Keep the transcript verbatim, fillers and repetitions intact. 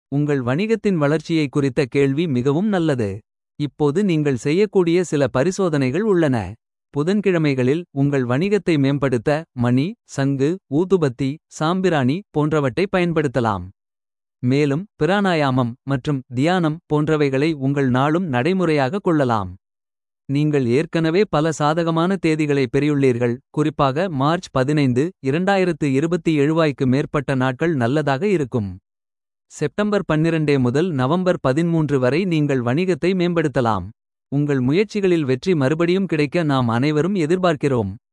உங்கள் வணிகத்தின் வளர்ச்சியை குறித்த கேள்வி மிகவும் நல்லது. இப்போது நீங்கள் செய்யக்கூடிய சில பரிசோதனைகள் உள்ளன. புதன்கிழமைகளில் உங்கள் வணிகத்தை மேம்படுத்த மணி, சங்கு, ஊதுபத்தி, சாம்பிராணி போன்றவற்றை பயன்படுத்தலாம். மேலும் பிராணாயாமம் மற்றும் தியானம் போன்றவைகளை உங்கள் நாளும் நடைமுறையாக கொள்ளலாம். நீங்கள் ஏற்கனவே பல சாதகமான தேதிகளை பெறியுள்ளீர்கள். குறிப்பாக மார்ச் பதினைந்து இரண்டாயிரத்து இருபத்தேழு மேற்பட்ட நாட்கள் நல்லதாக இருக்கும். செப்டம்பர் பன்னிரண்டு முதல் நவம்பர் பதிமூன்று வரை நீங்கள் வணிகத்தை மேம்படுத்தலாம். உங்கள் முயற்சிகளில் வெற்றி மறுபடியும் கிடைக்க நாம் அனைவரும் எதிர்பார்க்கிறோம்.